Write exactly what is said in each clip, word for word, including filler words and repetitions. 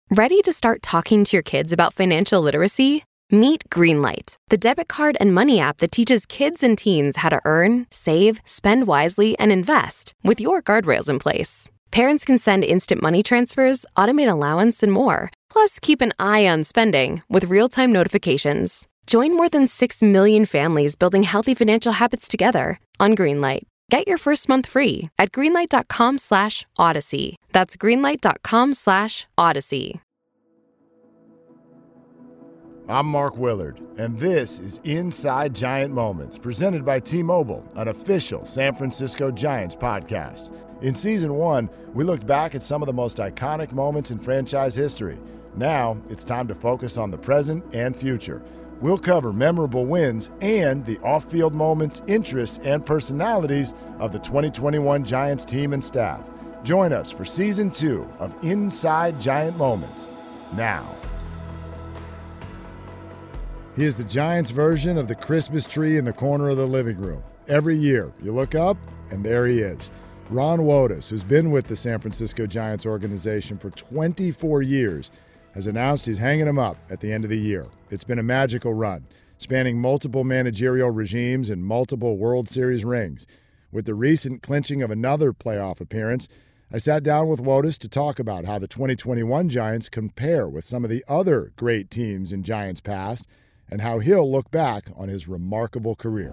Ready to start talking to your kids about financial literacy? Meet Greenlight, the debit card and money app that teaches kids and teens how to earn, save, spend wisely, and invest with your guardrails in place. Parents can send instant money transfers, automate allowance, and more. Plus, keep an eye on spending with real-time notifications. Join more than six million families building healthy financial habits together on Greenlight. Get your first month free at greenlight.com slash odyssey. That's greenlight.com slash odyssey. I'm Mark Willard, and this is Inside Giant Moments, presented by T-Mobile, an official San Francisco Giants podcast. In Season one, we looked back at some of the most iconic moments in franchise history. Now, it's time to focus on the present and future. We'll cover memorable wins and the off-field moments, interests, and personalities of the twenty twenty-one Giants team and staff. Join us for Season two of Inside Giant Moments, now. Here's the Giants version of the Christmas tree in the corner of the living room. Every year, you look up, and there he is. Ron Wotus, who's been with the San Francisco Giants organization for twenty-four years, has announced he's hanging him up at the end of the year. It's been a magical run, spanning multiple managerial regimes and multiple World Series rings. With the recent clinching of another playoff appearance, I sat down with Wotus to talk about how the twenty twenty-one Giants compare with some of the other great teams in Giants past, and how he'll look back on his remarkable career.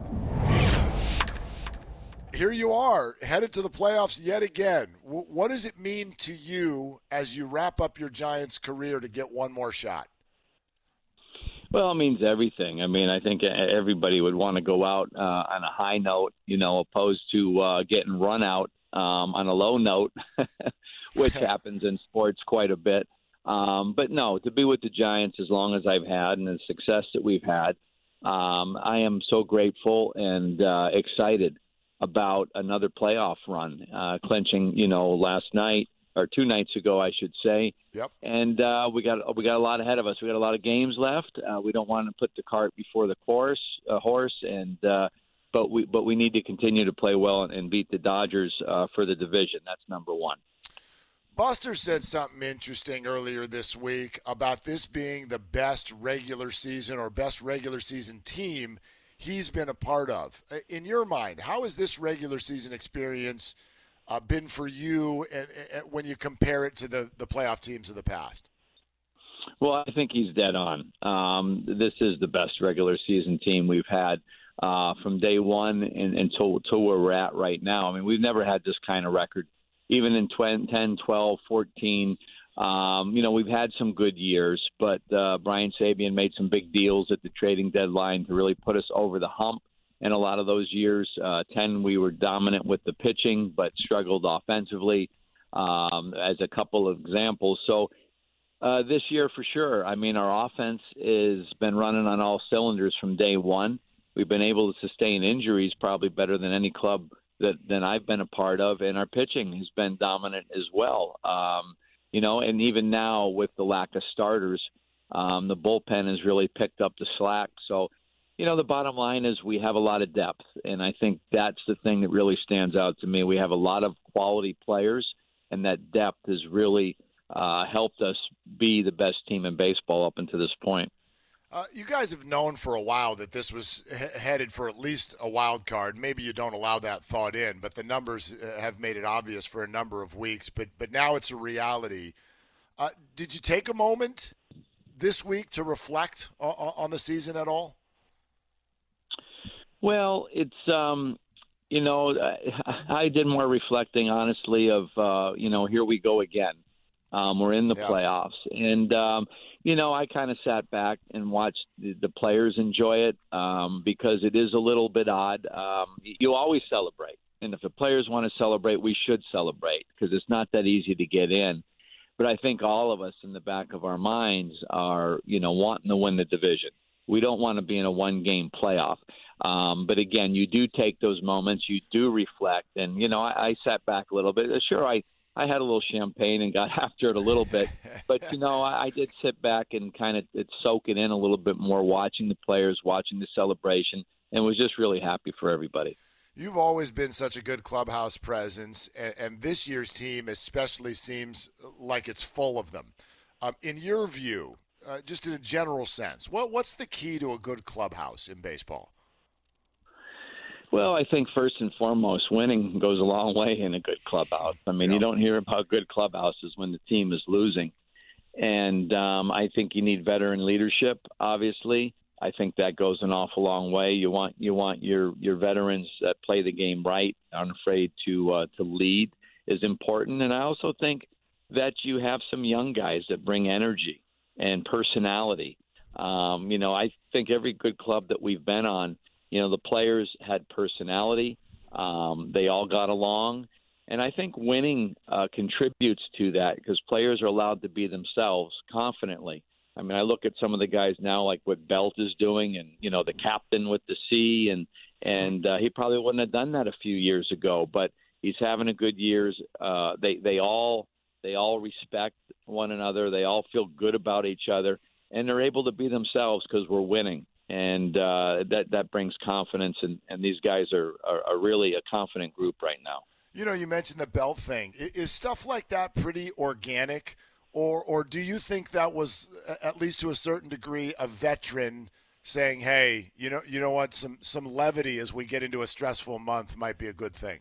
Here you are, headed to the playoffs yet again. W- what does it mean to you as you wrap up your Giants career to get one more shot? Well, it means everything. I mean, I think everybody would want to go out uh, on a high note, you know, opposed to uh, getting run out um, on a low note, which happens in sports quite a bit. Um, but no, to be with the Giants as long as I've had and the success that we've had, um, I am so grateful and uh, excited about another playoff run, uh, clinching, you know, last night or two nights ago, I should say. Yep. And uh, we got we got a lot ahead of us. We got a lot of games left. Uh, we don't want to put the cart before the horse, uh, horse, and uh, but we but we need to continue to play well and, and beat the Dodgers uh, for the division. That's number one. Buster said something interesting earlier this week about this being the best regular season or best regular season team he's been a part of. In your mind, how has this regular season experience uh, been for you and, and when you compare it to the, the playoff teams of the past? Well, I think he's dead on. Um, this is the best regular season team we've had uh, from day one and, until, until where we're at right now. I mean, we've never had this kind of record, even in ten, twelve, fourteen. Um, you know, we've had some good years, but uh, Brian Sabean made some big deals at the trading deadline to really put us over the hump. In a lot of those years, uh, ten, we were dominant with the pitching, but struggled offensively, um, as a couple of examples. So uh, this year, for sure, I mean, our offense has been running on all cylinders from day one. We've been able to sustain injuries probably better than any club that than I've been a part of, and our pitching has been dominant as well. Um, You know, and even now with the lack of starters, um, the bullpen has really picked up the slack. So, you know, the bottom line is we have a lot of depth, and I think that's the thing that really stands out to me. We have a lot of quality players, and that depth has really uh, helped us be the best team in baseball up until this point. Uh, you guys have known for a while that this was he- headed for at least a wild card. Maybe you don't allow that thought in, but the numbers have made it obvious for a number of weeks. But but now it's a reality. Uh, did you take a moment this week to reflect on, on the season at all? Well, it's um, you know, I, I did more reflecting, honestly, of uh, you know, here we go again. Um, we're in the yeah. playoffs, and um, you know, I kind of sat back and watched the, the players enjoy it um, because it is a little bit odd. Um, you always celebrate, and if the players want to celebrate, we should celebrate because it's not that easy to get in. But I think all of us in the back of our minds are, you know, wanting to win the division. We don't want to be in a one-game playoff. Um, but again, you do take those moments, you do reflect, and you know, I, I sat back a little bit. Sure, I. I had a little champagne and got after it a little bit. But, you know, I, I did sit back and kind of soak it in a little bit more, watching the players, watching the celebration, and was just really happy for everybody. You've always been such a good clubhouse presence, and, and this year's team especially seems like it's full of them. Um, in your view, uh, just in a general sense, what what's the key to a good clubhouse in baseball? Well, I think first and foremost, winning goes a long way in a good clubhouse. I mean, Yeah. you don't hear about good clubhouses when the team is losing. And um, I think you need veteran leadership, obviously. I think that goes an awful long way. You want you want your, your veterans that play the game right, aren't afraid to uh, to lead is important. And I also think that you have some young guys that bring energy and personality. Um, you know, I think every good club that we've been on, you know, the players had personality. Um, they all got along. And I think winning uh, contributes to that because players are allowed to be themselves confidently. I mean, I look at some of the guys now, like what Belt is doing, and you know, the captain with the C, and and uh, he probably wouldn't have done that a few years ago. But he's having a good years. Uh, they they all they all respect one another. They all feel good about each other, and they're able to be themselves because we're winning, and uh, that that brings confidence. And, and these guys are, are are really a confident group right now. You know, you mentioned the Belt thing. Is stuff like that pretty organic? Or or do you think that was, at least to a certain degree, a veteran saying, hey, you know you know what, some, some levity as we get into a stressful month might be a good thing?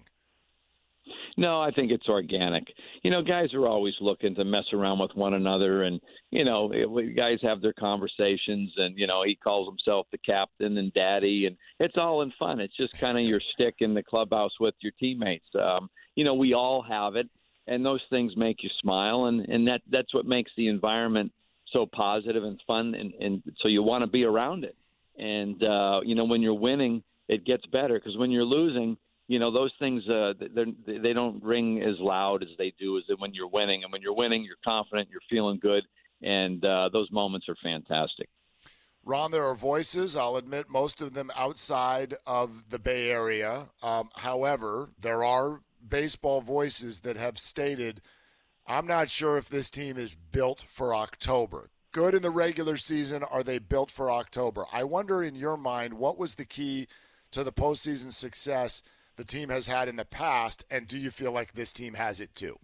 No, I think it's organic. You know, guys are always looking to mess around with one another, and, you know, guys have their conversations, and, you know, he calls himself the captain and daddy, and it's all in fun. It's just kind of your stick in the clubhouse with your teammates. Um, you know, we all have it. And those things make you smile, and, and that that's what makes the environment so positive and fun, and, and so you want to be around it. And, uh, you know, when you're winning, it gets better because when you're losing, you know, those things, uh, they don't ring as loud as they do as when you're winning. And when you're winning, you're confident, you're feeling good, and uh, those moments are fantastic. Ron, there are voices, I'll admit, most of them outside of the Bay Area. Um, however, there are baseball voices that have stated, I'm not sure if this team is built for October. Good in the regular season, are they built for October? I wonder, in your mind, what was the key to the postseason success the team has had in the past, and do you feel like this team has it too?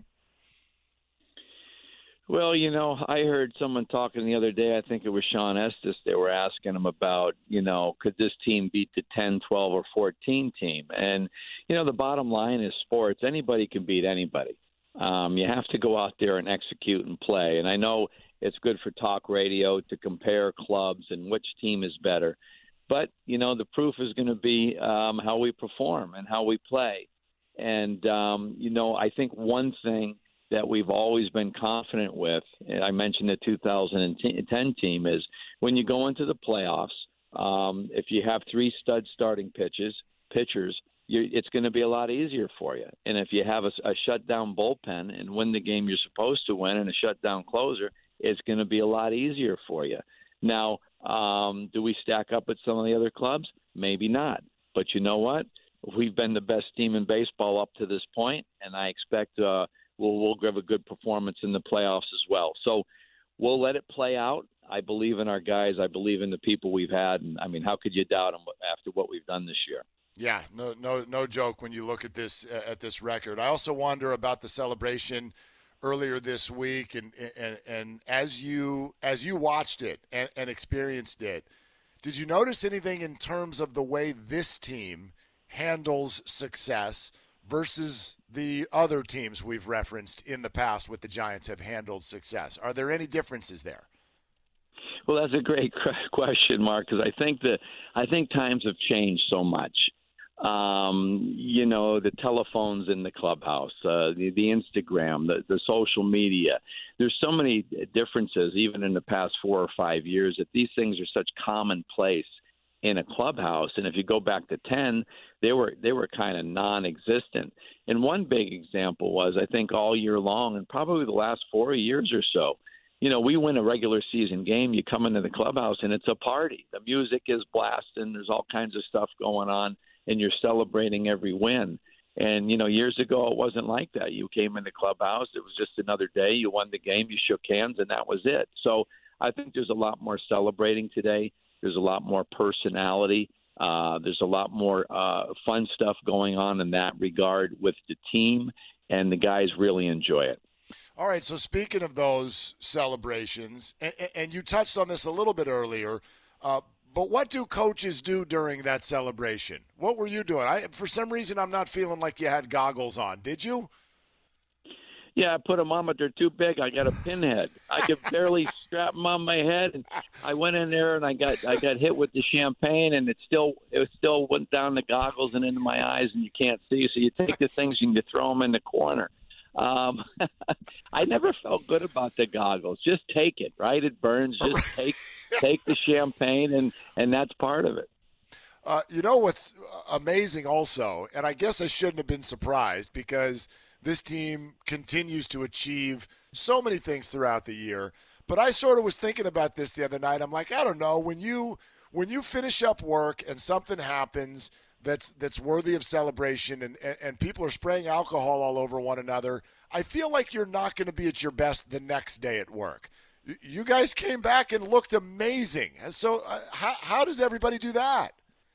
Well, you know, I heard someone talking the other day, I think it was Sean Estes, they were asking him about, you know, could this team beat the ten, twelve, or fourteen team? And, you know, the bottom line is sports. Anybody can beat anybody. Um, you have to go out there and execute and play. And I know it's good for talk radio to compare clubs and which team is better. But, you know, the proof is going to be um, how we perform and how we play. And, um, you know, I think one thing that we've always been confident with, and I mentioned the two thousand ten team, is when you go into the playoffs, um, if you have three stud starting pitches, pitchers, you're, it's going to be a lot easier for you. And if you have a, a shutdown bullpen and win the game you're supposed to win and a shutdown closer, it's going to be a lot easier for you. Now, um, do we stack up at some of the other clubs? Maybe not. But you know what? We've been the best team in baseball up to this point, and I expect uh, – We'll, we'll give a good performance in the playoffs as well. So we'll let it play out. I believe in our guys. I believe in the people we've had. And, I mean, how could you doubt them after what we've done this year? Yeah, no no, no joke when you look at this uh, at this record. I also wonder about the celebration earlier this week. And and, and as you as you watched it and, and experienced it, did you notice anything in terms of the way this team handles success versus the other teams we've referenced in the past with the Giants have handled success? Are there any differences there? Well, that's a great question, Mark, because I think that I think times have changed so much. Um, you know, the telephones in the clubhouse, uh, the, the Instagram, the, the social media. There's so many differences, even in the past four or five years, that these things are such commonplace in a clubhouse. And if you go back to ten, they were they were kind of non-existent. And one big example was, I think all year long, and probably the last four years or so, you know, we win a regular season game, you come into the clubhouse and it's a party. The music is blasting, there's all kinds of stuff going on, and you're celebrating every win. And, you know, years ago it wasn't like that. You came in the clubhouse, it was just another day, you won the game, you shook hands, and that was it. So I think there's a lot more celebrating today. There's a lot more personality. Uh, there's a lot more uh, fun stuff going on in that regard with the team, and the guys really enjoy it. All right, so speaking of those celebrations, and, and you touched on this a little bit earlier, uh, but what do coaches do during that celebration? What were you doing? I, for some reason, I'm not feeling like you had goggles on. Did you? Yeah, I put them on, but they're too big. I got a pinhead. I could barely strap them on my head, and I went in there and I got I got hit with the champagne, and it still it still went down the goggles and into my eyes, and you can't see. So you take the things and you throw them in the corner. Um, I never felt good about the goggles. Just take it, right? It burns. Just take take the champagne, and and that's part of it. Uh, you know what's amazing also, and I guess I shouldn't have been surprised because this team continues to achieve so many things throughout the year. But I sort of was thinking about this the other night. I'm like, I don't know, when you when you finish up work and something happens that's that's worthy of celebration and, and, and people are spraying alcohol all over one another, I feel like you're not going to be at your best the next day at work. You guys came back and looked amazing. So uh, how, how does everybody do that?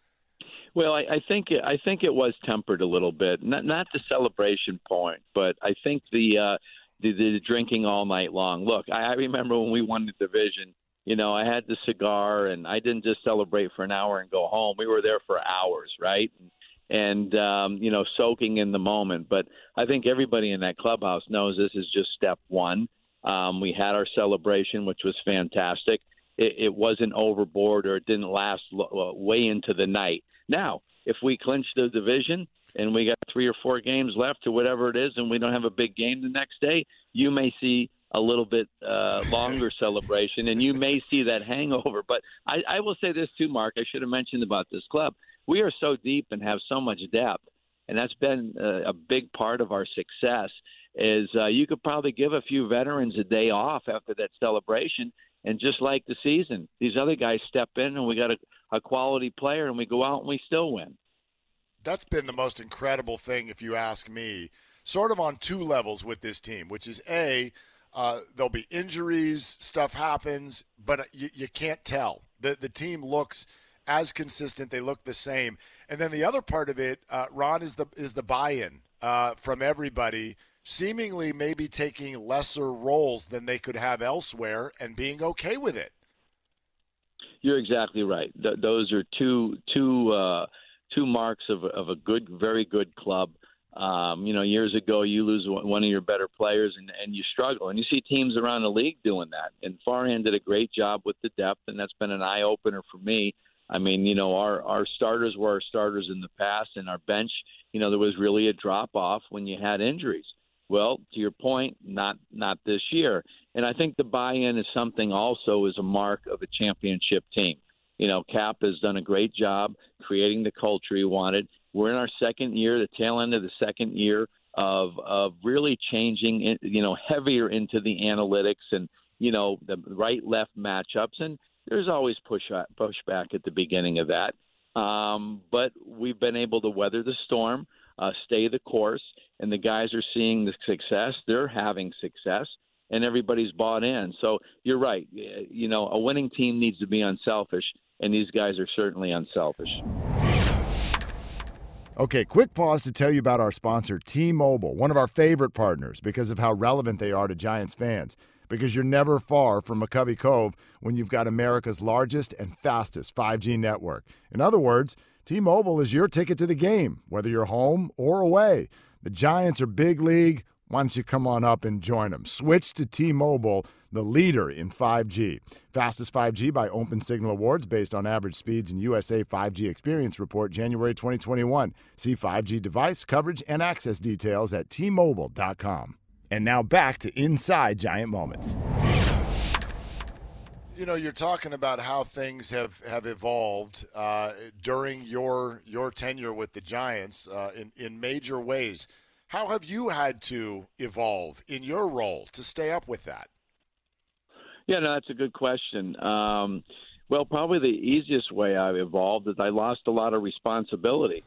Well, I, I think it, I think it was tempered a little bit. Not not the celebration point, but I think the uh, the, the drinking all night long. Look, I, I remember when we won the division. You know, I had the cigar, and I didn't just celebrate for an hour and go home. We were there for hours, right? And um, you know, soaking in the moment. But I think everybody in that clubhouse knows this is just step one. Um, we had our celebration, which was fantastic. It, it wasn't overboard, or it didn't last lo- way into the night. Now, if we clinch the division and we got three or four games left or whatever it is, and we don't have a big game the next day, you may see a little bit uh, longer celebration, and you may see that hangover. But I, I will say this too, Mark. I should have mentioned about this club. We are so deep and have so much depth, and that's been uh, a big part of our success, is uh, you could probably give a few veterans a day off after that celebration. And just like the season, these other guys step in, and we got a, a quality player, and we go out and we still win. That's been the most incredible thing, if you ask me, sort of on two levels with this team, which is, A, uh, there'll be injuries, stuff happens, but you, you can't tell. The, the team looks as consistent. They look the same. And then the other part of it, uh, Ron, is the, is the buy-in uh, from everybody, seemingly maybe taking lesser roles than they could have elsewhere and being okay with it. You're exactly right. Th- those are two two uh, two marks of of a good, very good club. Um, you know, years ago, you lose one of your better players and, and you struggle. And you see teams around the league doing that. And Farhan did a great job with the depth, and that's been an eye-opener for me. I mean, you know, our, our starters were our starters in the past, and our bench, you know, there was really a drop-off when you had injuries. Well, to your point, not not this year. And I think the buy-in is something also is a mark of a championship team. You know, Cap has done a great job creating the culture he wanted. We're in our second year, the tail end of the second year of of really changing, you know, heavier into the analytics and, you know, the right-left matchups. And there's always push pushback at the beginning of that. Um, but we've been able to weather the storm, uh, stay the course, and the guys are seeing the success. They're having success, and everybody's bought in. So you're right. You know, a winning team needs to be unselfish, and these guys are certainly unselfish. Okay, quick pause to tell you about our sponsor, T-Mobile, one of our favorite partners because of how relevant they are to Giants fans. Because you're never far from McCovey Cove when you've got America's largest and fastest five G network. In other words, T-Mobile is your ticket to the game, whether you're home or away. The Giants are big league. Why don't you come on up and join them? Switch to T-Mobile, the leader in five G. Fastest five G by Open Signal Awards based on average speeds and U S A five G Experience Report January twenty twenty-one. See five G device coverage and access details at T Mobile dot com. And now back to Inside Giant Moments. You know, you're talking about how things have, have evolved uh, during your your tenure with the Giants uh, in, in major ways. How have you had to evolve in your role to stay up with that? Yeah, no, that's a good question. Um, well, probably the easiest way I've evolved is I lost a lot of responsibility.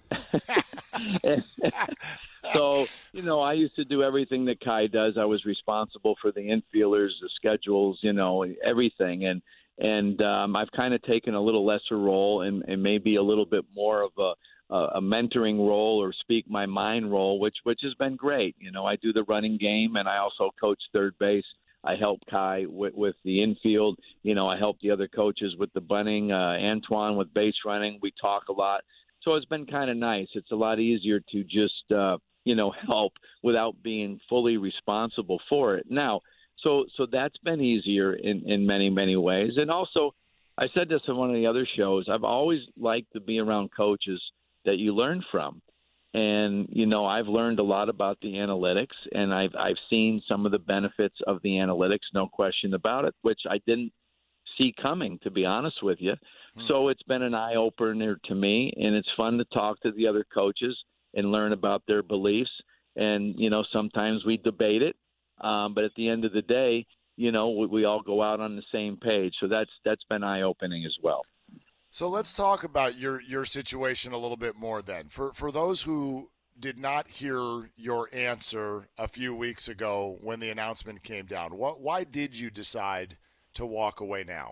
So, you know, I used to do everything that Kai does. I was responsible for the infielders, the schedules, you know, everything. And and um, I've kind of taken a little lesser role and, and maybe a little bit more of a a mentoring role or speak my mind role, which which has been great. You know, I do the running game, and I also coach third base. I help Kai with, with the infield. You know, I help the other coaches with the bunting, uh, Antoine with base running. We talk a lot. So it's been kind of nice. It's a lot easier to just, uh, you know, help without being fully responsible for it. Now, so so that's been easier in, in many, many ways. And also, I said this on one of the other shows, I've always liked to be around coaches that you learn from. And, you know, I've learned a lot about the analytics, and I've I've seen some of the benefits of the analytics, no question about it, which I didn't see coming, to be honest with you. Hmm. So it's been an eye-opener to me, and it's fun to talk to the other coaches and learn about their beliefs. And, you know, sometimes we debate it, um, but at the end of the day, you know, we, we all go out on the same page. So that's that's been eye-opening as well. So let's talk about your, your situation a little bit more then. For for those who did not hear your answer a few weeks ago when the announcement came down, what why did you decide to walk away now?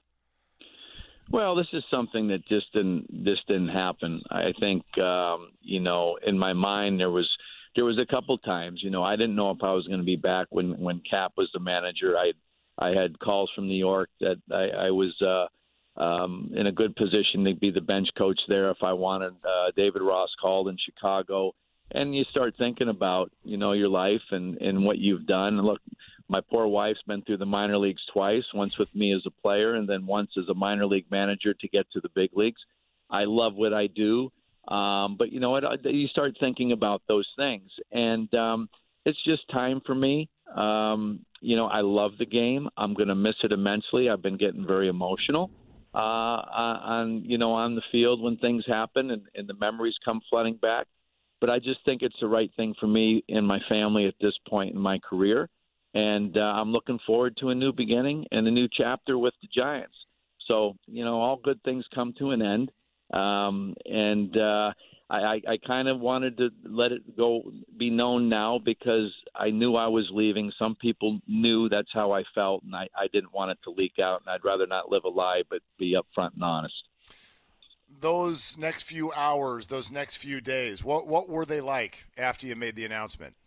Well, this is something that just didn't this didn't happen. I think um, you know, in my mind there was there was a couple times, you know, I didn't know if I was going to be back when when Cap was the manager. I I had calls from New York that I, I was uh, um, in a good position to be the bench coach there if I wanted. Uh, David Ross called in Chicago, and you start thinking about, you know, your life and, and what you've done. And look, my poor wife's been through the minor leagues twice, once with me as a player and then once as a minor league manager to get to the big leagues. I love what I do. Um, but, you know, what, you start thinking about those things. And um, it's just time for me. Um, you know, I love the game. I'm going to miss it immensely. I've been getting very emotional uh, on, you know, on the field when things happen and, and the memories come flooding back. But I just think it's the right thing for me and my family at this point in my career. And uh, I'm looking forward to a new beginning and a new chapter with the Giants. So, you know, all good things come to an end. Um, and uh, I, I, I kind of wanted to let it go, be known now, because I knew I was leaving. Some people knew that's how I felt, and I, I didn't want it to leak out, and I'd rather not live a lie but be upfront and honest. Those next few hours, those next few days, what what were they like after you made the announcement?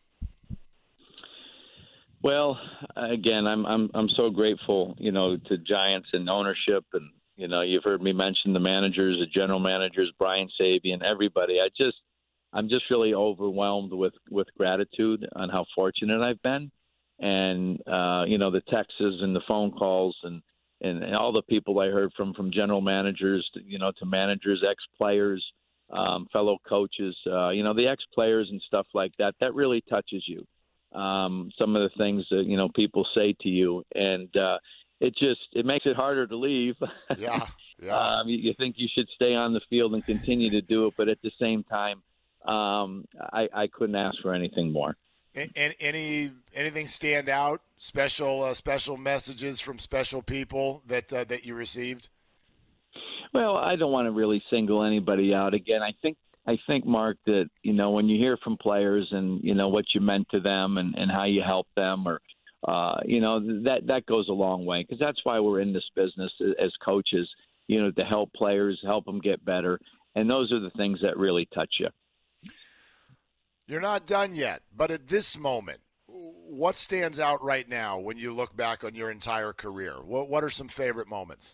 Well, again, I'm I'm I'm so grateful, you know, to Giants and ownership, and you know, you've heard me mention the managers, the general managers, Brian Sabian, everybody. I just, I'm just really overwhelmed with, with gratitude on how fortunate I've been, and uh, you know, the texts and the phone calls and, and, and all the people I heard from, from general managers, to, you know, to managers, ex-players, um, fellow coaches, uh, you know, the ex-players and stuff like that. That really touches you. Um, some of the things that, you know, people say to you, and uh, it just it makes it harder to leave. Yeah, yeah. um, you, you think you should stay on the field and continue to do it, but at the same time, um, I, I couldn't ask for anything more. And, and any anything stand out? Special uh, special messages from special people that uh, that you received? Well, I don't want to really single anybody out. Again, I think I think Mark that you know when you hear from players and you know what you meant to them and, and how you helped them, or uh, you know that that goes a long way, because that's why we're in this business as coaches. You know, to help players, help them get better, and those are the things that really touch you. You're not done yet, but at this moment, what stands out right now when you look back on your entire career? What What are some favorite moments?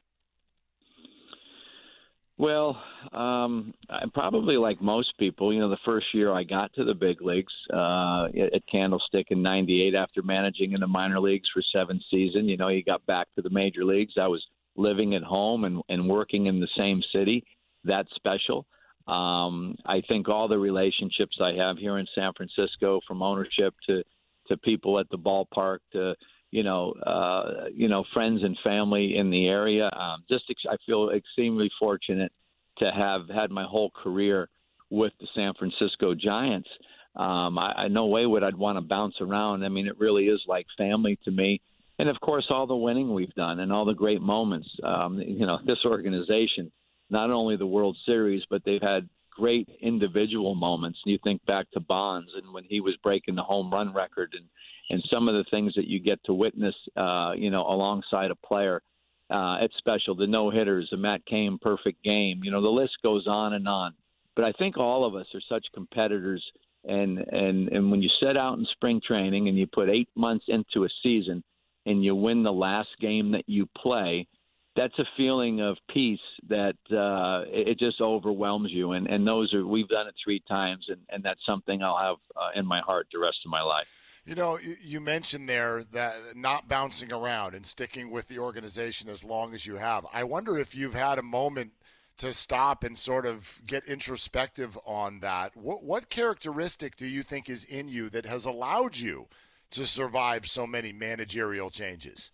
Well, um, I probably like most people, you know, the first year I got to the big leagues uh, at Candlestick in ninety-eight after managing in the minor leagues for seven seasons, you know, you got back to the major leagues. I was living at home and, and working in the same city. That's special. Um, I think all the relationships I have here in San Francisco, from ownership to, to people at the ballpark to, you know, uh, you know, friends and family in the area. Um, just ex- I feel extremely fortunate to have had my whole career with the San Francisco Giants. Um, I, I no way would I'd want to bounce around. I mean, it really is like family to me. And, of course, all the winning we've done and all the great moments. Um, you know, this organization, not only the World Series, but they've had great individual moments. And you think back to Bonds and when he was breaking the home run record and, and some of the things that you get to witness, uh, you know, alongside a player. Uh, it's special. The no-hitters, the Matt Cain perfect game. You know, the list goes on and on. But I think all of us are such competitors. And, and, and when you set out in spring training and you put eight months into a season and you win the last game that you play, that's a feeling of peace that uh, it just overwhelms you. And, and those are, we've done it three times, and, and that's something I'll have uh, in my heart the rest of my life. You know, you mentioned there that not bouncing around and sticking with the organization as long as you have. I wonder if you've had a moment to stop and sort of get introspective on that. What, what characteristic do you think is in you that has allowed you to survive so many managerial changes?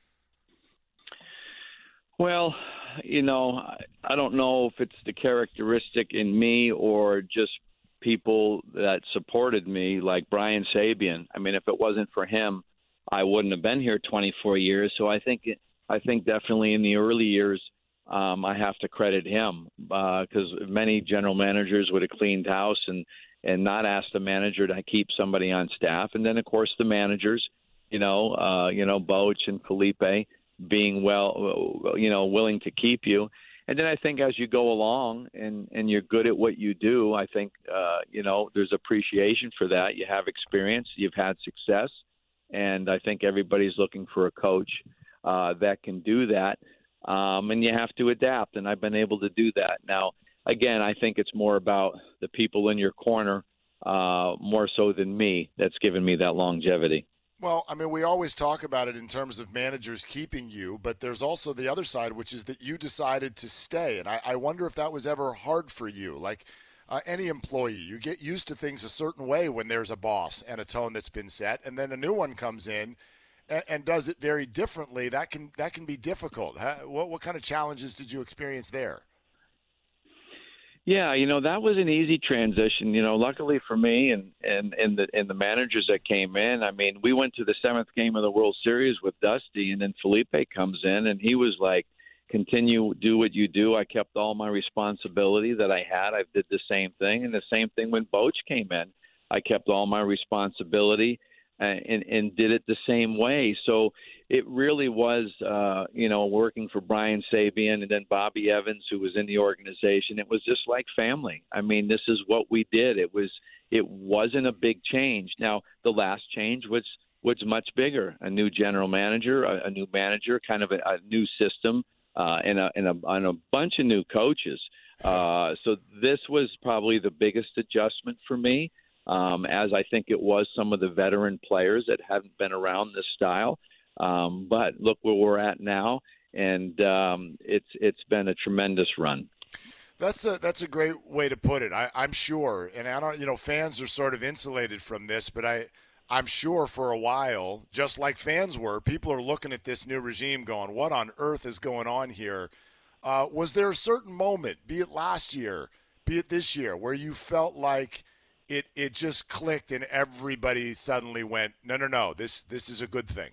Well, you know, I don't know if it's the characteristic in me or just people that supported me, like Brian Sabean. I mean, if it wasn't for him, I wouldn't have been here twenty-four years. So I think, I think definitely in the early years, um, I have to credit him because uh, many general managers would have cleaned house and and not asked the manager to keep somebody on staff. And then, of course, the managers, you know, uh, you know, Boch and Felipe, being well, you know, willing to keep you. And then I think as you go along and, and you're good at what you do, I think, uh, you know, there's appreciation for that. You have experience, you've had success. And I think everybody's looking for a coach uh, that can do that. Um, and you have to adapt. And I've been able to do that. Now, again, I think it's more about the people in your corner, uh, more so than me, that's given me that longevity. Well, I mean, we always talk about it in terms of managers keeping you, but there's also the other side, which is that you decided to stay. And I, I wonder if that was ever hard for you. Like uh, any employee, you get used to things a certain way when there's a boss and a tone that's been set, and then a new one comes in and, and does it very differently. That can that can be difficult. Huh? What, what kind of challenges did you experience there? Yeah, you know, that was an easy transition. You know, luckily for me and, and, and the and the managers that came in, I mean, we went to the seventh game of the World Series with Dusty, and then Felipe comes in, and he was like, continue, do what you do. I kept all my responsibility that I had. I did the same thing, and the same thing when Boch came in. I kept all my responsibility and, and, and did it the same way. So it really was, uh, you know, working for Brian Sabean and then Bobby Evans, who was in the organization. It was just like family. I mean, this is what we did. It was, it wasn't a big change. Now, the last change was was much bigger. A new general manager, a, a new manager, kind of a, a new system, uh, and a and a, and a bunch of new coaches. Uh, so this was probably the biggest adjustment for me, um, as I think it was some of the veteran players that hadn't been around this style. Um, but look where we're at now, and um, it's it's been a tremendous run. That's a that's a great way to put it. I, I'm sure, and I don't, you know, fans are sort of insulated from this, but I, I'm sure for a while, just like fans were, people are looking at this new regime, going, "What on earth is going on here?" Uh, was there a certain moment, be it last year, be it this year, where you felt like it it just clicked and everybody suddenly went, "No, no, no, this this is a good thing"?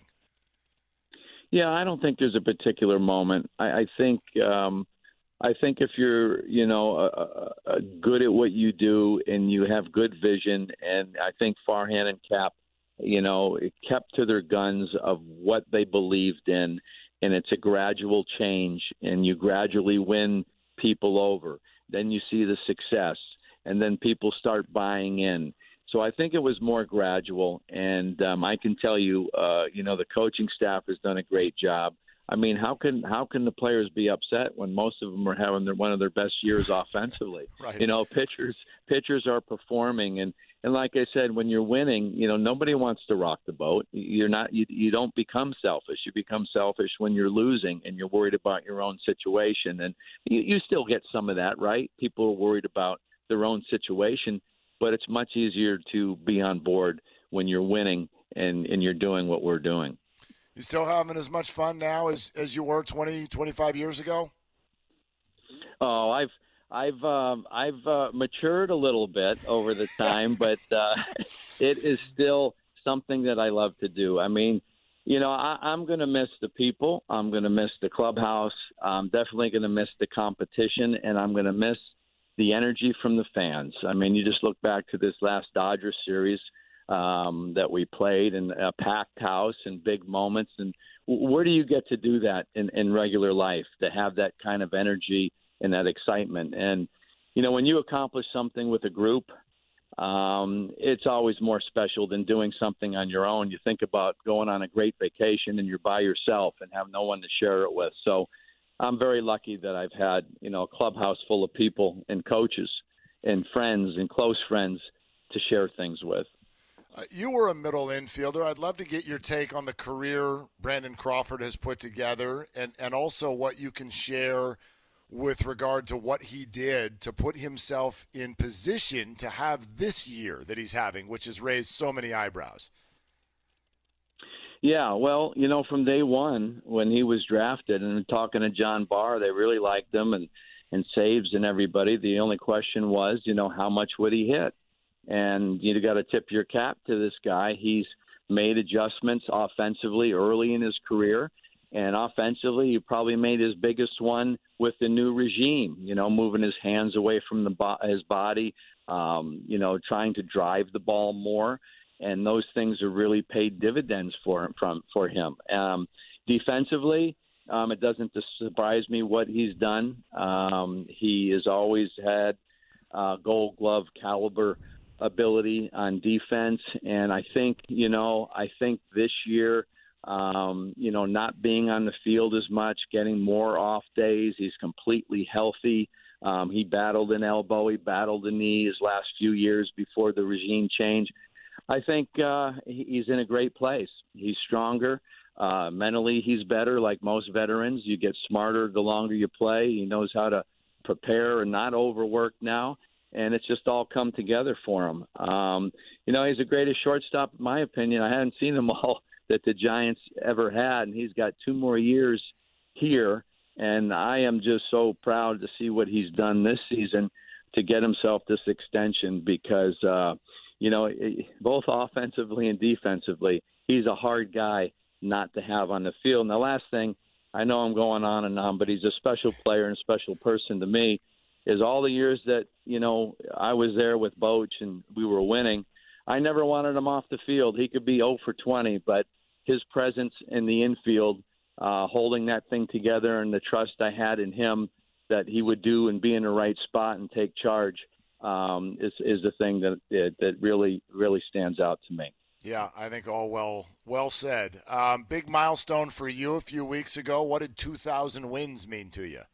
Yeah, I don't think there's a particular moment. I, I think um, I think if you're, you know, uh, uh, good at what you do and you have good vision, and I think Farhan and Cap, you know, kept to their guns of what they believed in, and it's a gradual change, and you gradually win people over. Then you see the success, and then people start buying in. So I think it was more gradual, and um, I can tell you, uh, you know, the coaching staff has done a great job. I mean, how can how can the players be upset when most of them are having their, one of their best years offensively? Right. You know, pitchers pitchers are performing, and, and like I said, when you're winning, you know, nobody wants to rock the boat. You're not you, you don't become selfish. You become selfish when you're losing and you're worried about your own situation, and you, you still get some of that, right? People are worried about their own situation. But it's much easier to be on board when you're winning and, and you're doing what we're doing. You still having as much fun now as, as you were twenty, twenty-five years ago? Oh, I've I've um, I've uh, matured a little bit over the time, but uh, it is still something that I love to do. I mean, you know, I, I'm going to miss the people. I'm going to miss the clubhouse. I'm definitely going to miss the competition, and I'm going to miss the energy from the fans. I mean, you just look back to this last Dodgers series um, that we played in a packed house and big moments. And where do you get to do that in, in regular life, to have that kind of energy and that excitement? And, you know, when you accomplish something with a group, um, it's always more special than doing something on your own. You think about going on a great vacation and you're by yourself and have no one to share it with. So I'm very lucky that I've had, you know, a clubhouse full of people and coaches and friends and close friends to share things with. Uh, you were a middle infielder. I'd love to get your take on the career Brandon Crawford has put together, and, and also what you can share with regard to what he did to put himself in position to have this year that he's having, which has raised so many eyebrows. Yeah, well, you know, from day one when he was drafted and talking to John Barr, they really liked him and, and Saves and everybody. The only question was, you know, how much would he hit? And you got to tip your cap to this guy. He's made adjustments offensively early in his career. And offensively, he probably made his biggest one with the new regime, you know, moving his hands away from the bo- his body, um, you know, trying to drive the ball more. And those things are really paid dividends for him. From, for him. Um, defensively, um, it doesn't surprise me what he's done. Um, he has always had uh, gold glove caliber ability on defense. And I think, you know, I think this year, um, you know, not being on the field as much, getting more off days, he's completely healthy. Um, he battled an elbow, he battled a knee his last few years before the regime change. I think uh, he's in a great place. He's stronger. Uh, mentally, he's better. Like most veterans, you get smarter the longer you play. He knows how to prepare and not overwork now. And it's just all come together for him. Um, you know, he's the greatest shortstop, in my opinion. I haven't seen them all that the Giants ever had, and he's got two more years here. And I am just so proud to see what he's done this season to get himself this extension because, uh, you know, both offensively and defensively, he's a hard guy not to have on the field. And the last thing, I know I'm going on and on, but he's a special player and a special person to me, is all the years that, you know, I was there with Boch and we were winning, I never wanted him off the field. He could be oh for twenty, but his presence in the infield, uh, holding that thing together and the trust I had in him that he would do and be in the right spot and take charge um, is, is the thing that, that really, really stands out to me. Yeah, I think all well well said. Um, big milestone for you a few weeks ago. What did two thousand wins mean to you?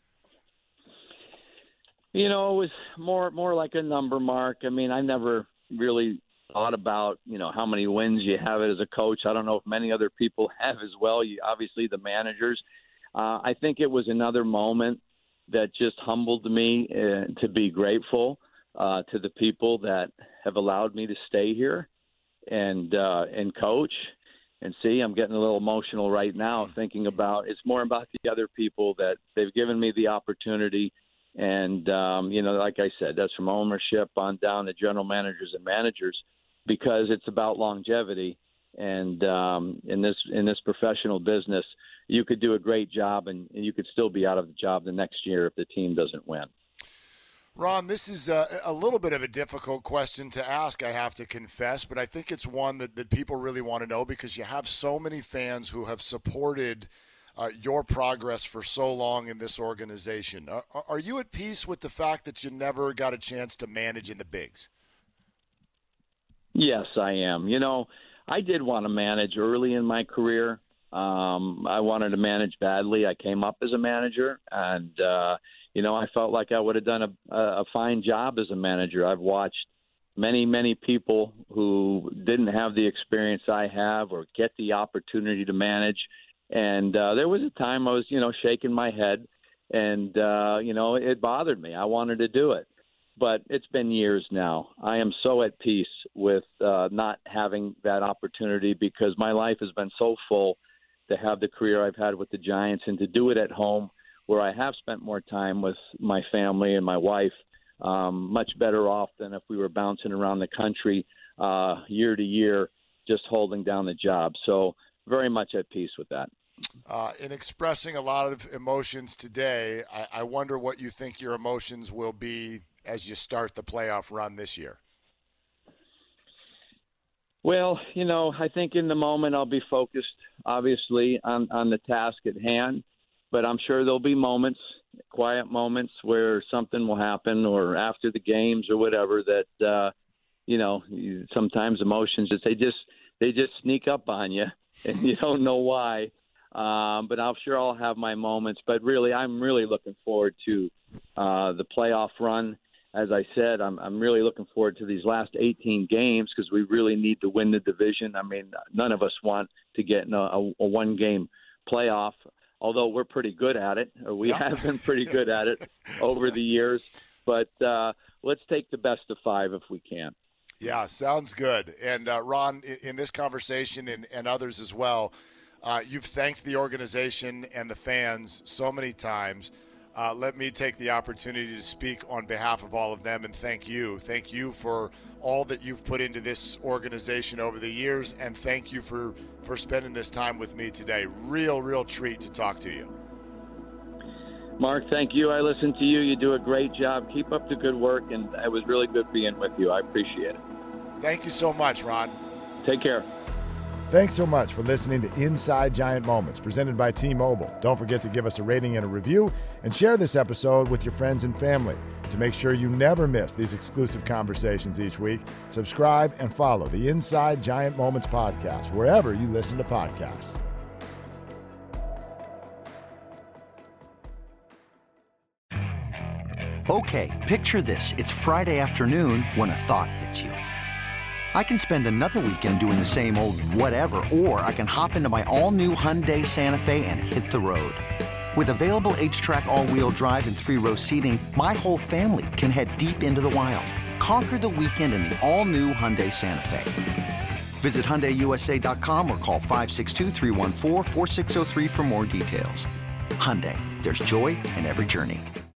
You know, it was more more like a number, Mark. I mean, I never really thought about, you know, how many wins you have as a coach. I don't know if many other people have as well. You, obviously, the managers. Uh, I think it was another moment that just humbled me uh, to be grateful uh, to the people that have allowed me to stay here and uh, and coach. And see, I'm getting a little emotional right now thinking about it's more about the other people that they've given me the opportunity. And, um, you know, like I said, that's from ownership on down to general managers and managers because it's about longevity. And um, in this in this professional business, you could do a great job and, and you could still be out of the job the next year if the team doesn't win. Ron, this is a, a little bit of a difficult question to ask, I have to confess, but I think it's one that, that people really want to know because you have so many fans who have supported Uh, your progress for so long in this organization. Are, are you at peace with the fact that you never got a chance to manage in the bigs? Yes, I am. You know, I did want to manage early in my career. Um, I wanted to manage badly. I came up as a manager, and, uh, you know, I felt like I would have done a, a fine job as a manager. I've watched many, many people who didn't have the experience I have or get the opportunity to manage. And uh, there was a time I was, you know, shaking my head and, uh, you know, it bothered me. I wanted to do it. But it's been years now. I am so at peace with uh, not having that opportunity because my life has been so full to have the career I've had with the Giants and to do it at home where I have spent more time with my family and my wife, um, much better off than if we were bouncing around the country uh, year to year just holding down the job. So very much at peace with that. Uh, in expressing a lot of emotions today, I, I wonder what you think your emotions will be as you start the playoff run this year. Well, you know, I think in the moment I'll be focused, obviously, on, on the task at hand. But I'm sure there'll be moments quiet moments where something will happen, or after the games or whatever, that uh, you know, sometimes emotions just they just they just sneak up on you, and you don't know why. Um, but I'm sure I'll have my moments. But really, I'm really looking forward to uh, the playoff run. As I said, I'm I'm really looking forward to these last eighteen games, because we really need to win the division. I mean, none of us want to get in a, a, a one-game playoff, although we're pretty good at it. Or we yeah. have been pretty good at it over the years. But uh, let's take the best of five if we can. Yeah, sounds good. And, uh, Ron, in, in this conversation and, and others as well, uh, you've thanked the organization and the fans so many times. Uh, let me take the opportunity to speak on behalf of all of them and thank you. Thank you for all that you've put into this organization over the years, and thank you for, for spending this time with me today. Real, real treat to talk to you. Mark, thank you. I listen to you. You do a great job. Keep up the good work, and it was really good being with you. I appreciate it. Thank you so much, Ron. Take care. Thanks so much for listening to Inside Giant Moments, presented by T-Mobile. Don't forget to give us a rating and a review, and share this episode with your friends and family. To make sure you never miss these exclusive conversations each week, subscribe and follow the Inside Giant Moments podcast wherever you listen to podcasts. Okay, picture this. It's Friday afternoon when a thought hits you. I can spend another weekend doing the same old whatever, or I can hop into my all-new Hyundai Santa Fe and hit the road. With available H-Track all-wheel drive and three-row seating, my whole family can head deep into the wild. Conquer the weekend in the all-new Hyundai Santa Fe. Visit Hyundai U S A dot com or call five six two, three one four, four six zero three for more details. Hyundai, there's joy in every journey.